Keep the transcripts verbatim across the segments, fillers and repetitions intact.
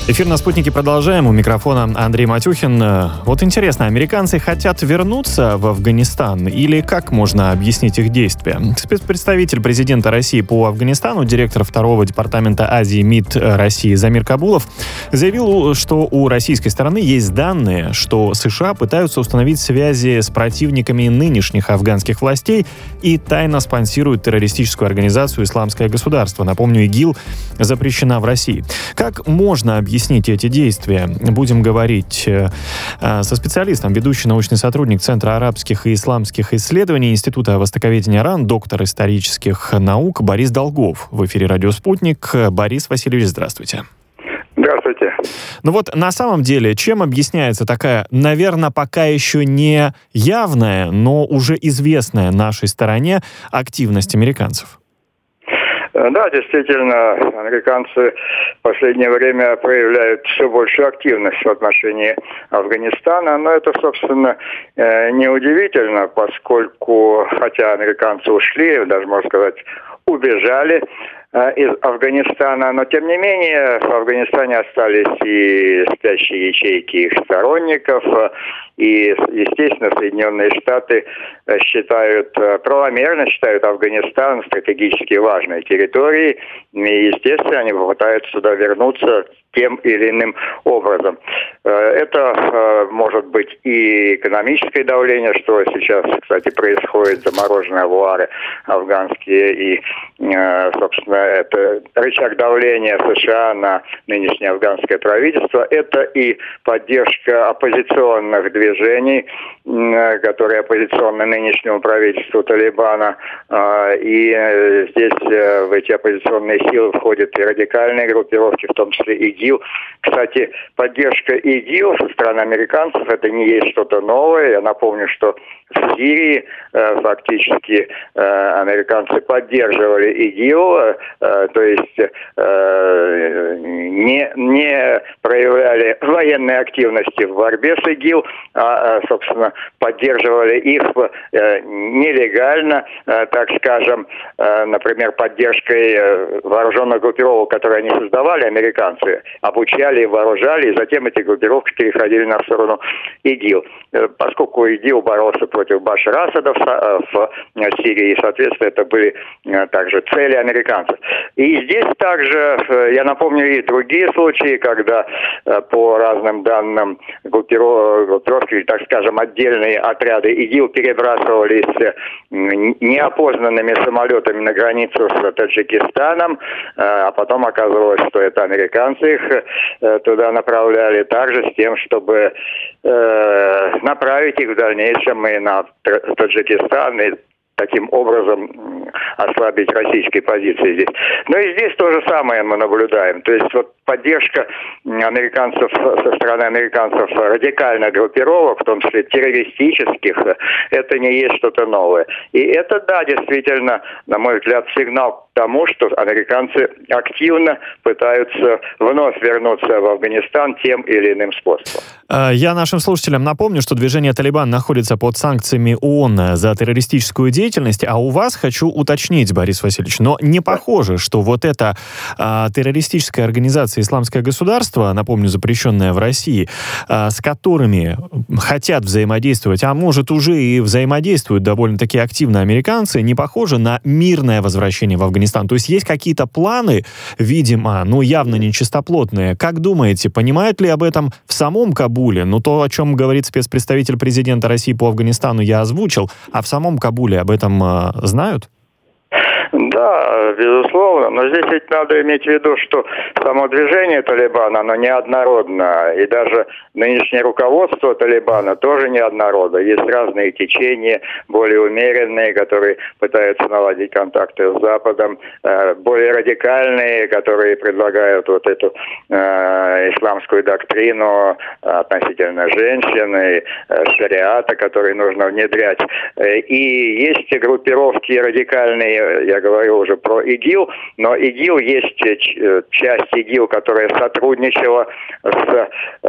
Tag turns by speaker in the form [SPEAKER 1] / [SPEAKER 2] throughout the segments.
[SPEAKER 1] Эфир на «Спутнике» продолжаем. У микрофона Андрей Матюхин. Вот интересно, американцы хотят вернуться в Афганистан или как можно объяснить их действия? Спецпредставитель президента России по Афганистану, директор второго департамента Азии МИД России Замир Кабулов заявил, что у российской стороны есть данные, что США пытаются установить связи с противниками нынешних афганских властей и тайно спонсируют террористическую организацию «Исламское государство». Напомню, ИГИЛ запрещена в России. Как можно объяснить эти действия? Будем говорить э, со специалистом, ведущий научный сотрудник Центра арабских и исламских исследований Института востоковедения РАН, доктор исторических наук Борис Долгов. В эфире «Радио Спутник». Борис Васильевич, здравствуйте.
[SPEAKER 2] Здравствуйте.
[SPEAKER 1] Ну вот на самом деле, чем объясняется такая, наверное, пока еще не явная, но уже известная нашей стороне активность американцев?
[SPEAKER 2] Да, действительно, американцы в последнее время проявляют все большую активность в отношении Афганистана, но это, собственно, неудивительно, поскольку, хотя американцы ушли, даже, можно сказать, убежали из Афганистана, но тем не менее в Афганистане остались и спящие ячейки их сторонников, и, естественно, Соединенные Штаты считают, правомерно считают Афганистан стратегически важной территорией, и, естественно, они попытаются сюда вернуться тем или иным образом. Это может быть и экономическое давление, что сейчас, кстати, происходит, замороженные авуары афганские, и, собственно, это рычаг давления США на нынешнее афганское правительство. Это и поддержка оппозиционных движений, которые оппозиционны нынешнему правительству Талибана. И здесь в эти оппозиционные силы входят и радикальные группировки, в том числе ИГИЛ. Кстати, поддержка ИГИЛ со стороны американцев — это не есть что-то новое. Я напомню, что в Сирии э, фактически э, американцы поддерживали ИГИЛ, э, то есть э, не, не проявляли военной активности в борьбе с ИГИЛ, а, собственно, поддерживали их э, нелегально, э, так скажем, э, например, поддержкой э, вооруженных группировок, которые они создавали, американцы, обучали, вооружали, и затем эти группировки переходили на сторону ИГИЛ. Э, поскольку ИГИЛ боролся против Башара Асада в Сирии, и, соответственно, это были также цели американцев. И здесь также, я напомню, и другие случаи, когда по разным данным группировки, или, так скажем, отдельные отряды ИГИЛ перебрасывались неопознанными самолетами на границу с Таджикистаном, а потом оказывалось, что это американцы их туда направляли, также с тем, чтобы направить их в дальнейшем и на Таджикистан, и таким образом ослабить российские позиции здесь. Но и здесь то же самое мы наблюдаем. То есть вот поддержка американцев со стороны американцев радикальных группировок, в том числе террористических, это не есть что-то новое. И это, да, действительно, на мой взгляд, сигнал к тому, что американцы активно пытаются вновь вернуться в Афганистан тем или иным способом.
[SPEAKER 1] Я нашим слушателям напомню, что движение «Талибан» находится под санкциями ООН за террористическую деятельность, а у вас хочу уточнить, Борис Васильевич, но не похоже, что вот эта а, террористическая организация «Исламское государство», напомню, запрещенная в России, а, с которыми хотят взаимодействовать, а может уже и взаимодействуют довольно-таки активно американцы, не похоже на мирное возвращение в Афганистан. То есть есть какие-то планы, видимо, ну явно нечистоплотные. Как думаете, понимают ли об этом в самом Кабуле? Ну то, о чем говорит спецпредставитель президента России по Афганистану, я озвучил, а в самом Кабуле об этом э, знают?
[SPEAKER 2] Да, безусловно, но здесь ведь надо иметь в виду, что само движение Талибана, оно неоднородно, и даже нынешнее руководство Талибана тоже неоднородно. Есть разные течения, более умеренные, которые пытаются наладить контакты с Западом, более радикальные, которые предлагают вот эту э, исламскую доктрину относительно женщин и э, шариата, которые нужно внедрять. И есть группировки радикальные, я говорю уже про ИГИЛ, но ИГИЛ есть часть ИГИЛ, которая сотрудничала с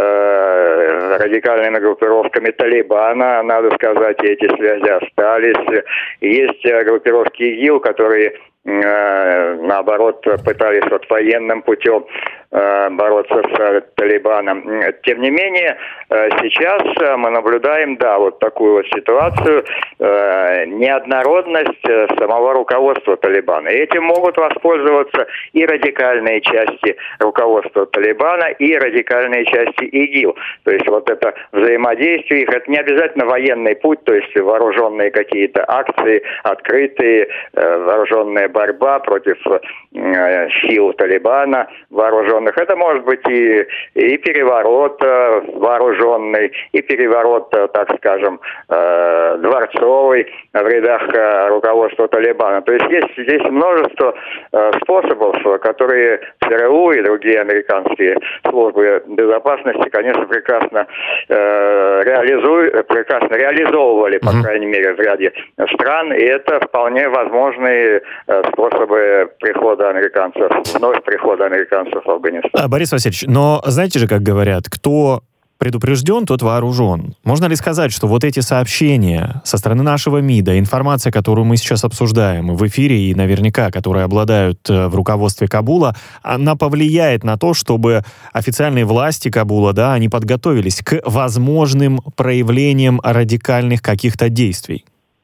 [SPEAKER 2] э, радикальными группировками Талибана, надо сказать, и эти связи остались. Есть группировки ИГИЛ, которые наоборот, пытались вот военным путем бороться с Талибаном. Тем не менее, сейчас мы наблюдаем, да, вот такую вот ситуацию, неоднородность самого руководства Талибана. И этим могут воспользоваться и радикальные части руководства Талибана, и радикальные части ИГИЛ. То есть вот это взаимодействие их, это не обязательно военный путь, то есть вооруженные какие-то акции, открытые, вооруженная борьба против сил Талибана, вооруженных. Это может быть и, и переворот э, вооруженный, и переворот, э, так скажем, э, дворцовый в рядах э, руководства Талибана. То есть есть здесь множество э, способов, которые ЦРУ и другие американские службы безопасности, конечно, прекрасно, э, реализуют, прекрасно реализовывали, по mm-hmm. крайней мере, в ряде стран, и это вполне возможные э, способы прихода американцев, вновь прихода американцев в Афганистан.
[SPEAKER 1] А, Борис Васильевич, но знаете же, как говорят, кто предупрежден, тот вооружен. Можно ли сказать, что вот эти сообщения со стороны нашего МИДа, информация, которую мы сейчас обсуждаем в эфире и наверняка, которые обладают в руководстве Кабула, она повлияет на то, чтобы официальные власти Кабула, да, они подготовились к возможным проявлениям радикальных каких-то действий?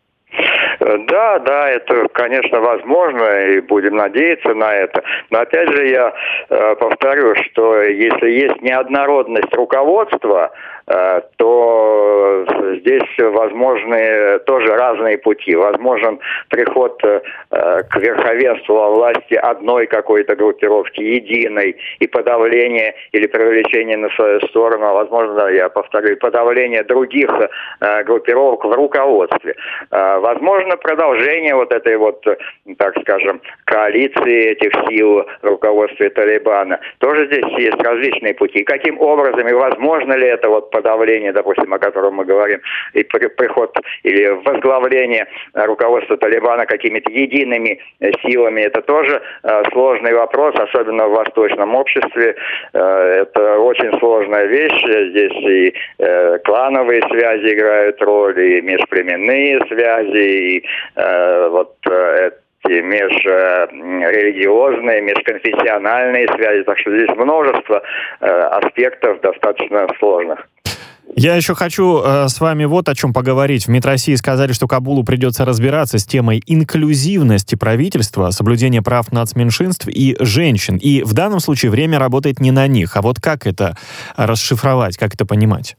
[SPEAKER 2] Да, да, это, конечно, возможно, и будем надеяться на это. Но опять же я э, повторю, что если есть неоднородность руководства, э, то здесь возможны тоже разные пути. Возможен приход э, к верховенству во власти одной какой-то группировки, единой, и подавление или привлечение на свою сторону, а возможно, я повторю, и подавление других э, группировок в руководстве. Э, возможно, продолжение вот этой вот, так скажем, коалиции этих сил в руководстве Талибана. Тоже здесь есть различные пути. Каким образом и возможно ли это вот подавление, допустим, о котором мы говорим, и приход или возглавление руководства Талибана какими-то едиными силами, это тоже сложный вопрос, особенно в восточном обществе. Это очень сложная вещь. Здесь и клановые связи играют роль, и межплеменные связи, и э, вот э, эти межрелигиозные, межконфессиональные связи. Так что здесь множество э, аспектов достаточно сложных.
[SPEAKER 1] Я еще хочу э, с вами вот о чем поговорить. В МИД России сказали, что Кабулу придется разбираться с темой инклюзивности правительства, соблюдения прав нацменьшинств и женщин. И в данном случае время работает не на них. А вот как это расшифровать, как это понимать?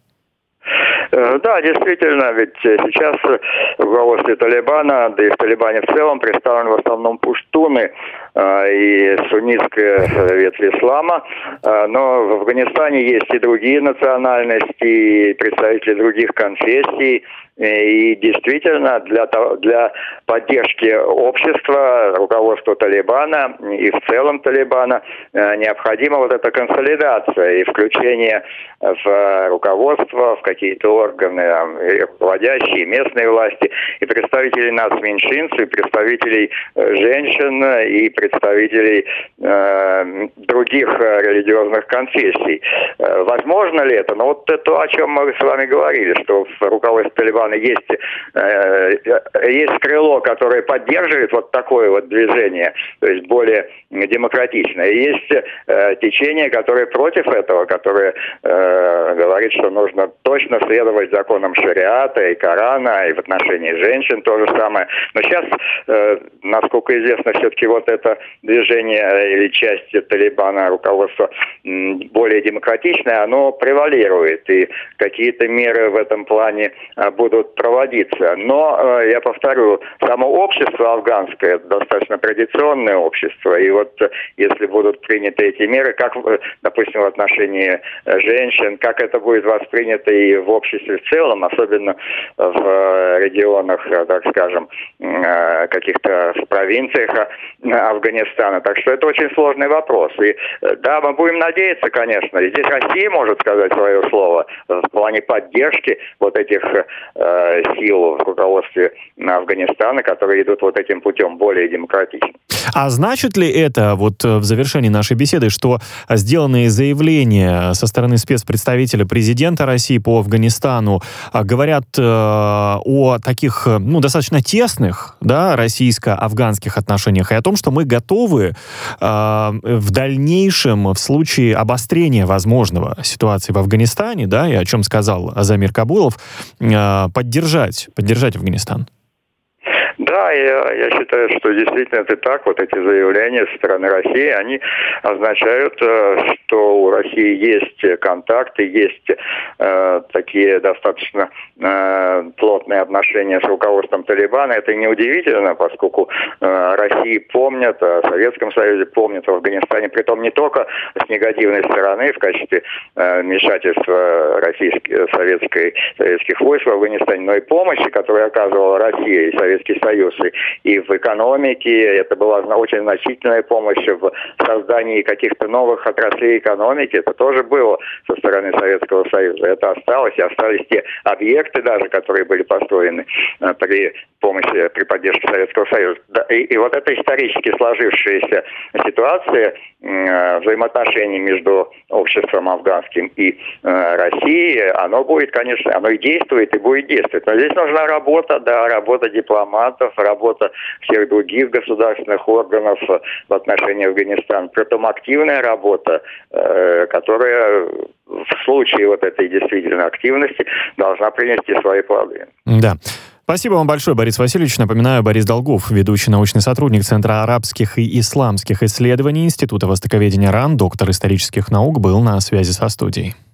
[SPEAKER 2] Да, действительно, ведь сейчас в руководстве Талибана, да и в Талибане в целом, представлены в основном пуштуны э, и суннитская ветвь ислама. Э, но в Афганистане есть и другие национальности, и представители других конфессий. И действительно, для, для поддержки общества, руководства Талибана и в целом Талибана необходима вот эта консолидация и включение в руководство, в какие-то органы, руководящие, местные власти, и представителей нацменьшинств, и представителей женщин, и представителей э, других религиозных конфессий. Возможно ли это? Ну вот то, о чем мы с вами говорили, что в руководстве Талибана есть, э, есть крыло, которое поддерживает вот такое вот движение, то есть более демократичное. И есть э, течение, которое против этого, которое э, говорит, что нужно точно следовать законам шариата и Корана, и в отношении женщин то же самое. Но сейчас, э, насколько известно, все-таки вот это движение или часть Талибана, руководство более демократичное, оно превалирует, и какие-то меры в этом плане э, будут проводиться. Но, э, я повторю, само общество афганское достаточно традиционное общество, и вот э, если будут приняты эти меры, как, э, допустим, в отношении э, женщин, как это будет воспринято и в обществе в целом, особенно в э, регионах, э, так скажем, э, каких-то в провинциях э, Афганистана. Так что это очень сложный вопрос. И э, да, мы будем надеяться, конечно, и здесь Россия может сказать свое слово в плане поддержки вот этих э, э, сил в руководстве Афганистана, которые идут вот этим путем, более демократичным.
[SPEAKER 1] А значит ли это, вот в завершении нашей беседы, что сделанные заявления со стороны спецпредставителя президента России по Афганистану говорят э, о таких, ну, достаточно тесных, да, российско-афганских отношениях, и о том, что мы готовы э, в дальнейшем, в случае обострения возможного ситуации в Афганистане, да, и о чем сказал Замир Кабулов, э, поддержать, поддержать Афганистан?
[SPEAKER 2] Да, я, я считаю, что действительно это так. Вот эти заявления со стороны России, они означают, что у России есть контакты, есть э, такие достаточно э, плотные отношения с руководством Талибана. Это неудивительно, поскольку э, России помнят, о Советском Союзе помнят в Афганистане, притом не только с негативной стороны в качестве э, вмешательства российской, советской, советских войск в Афганистане, но и помощи, которую оказывала Россия и Советский Союз. И в экономике это была очень значительная помощь в создании каких-то новых отраслей экономики. Это тоже было со стороны Советского Союза. Это осталось, и остались те объекты даже, которые были построены при помощи, при поддержке Советского Союза. И, и вот эта исторически сложившаяся ситуация э, взаимоотношений между обществом афганским и э, Россией, оно будет, конечно, оно и действует, и будет действовать. Но здесь нужна работа, да, работа дипломатов, работа всех других государственных органов в отношении Афганистана. Притом активная работа, э, которая в случае вот этой действительно активности должна принести свои плоды.
[SPEAKER 1] Да. Спасибо вам большое, Борис Васильевич. Напоминаю, Борис Долгов, ведущий научный сотрудник Центра арабских и исламских исследований Института востоковедения РАН, доктор исторических наук, был на связи со студией.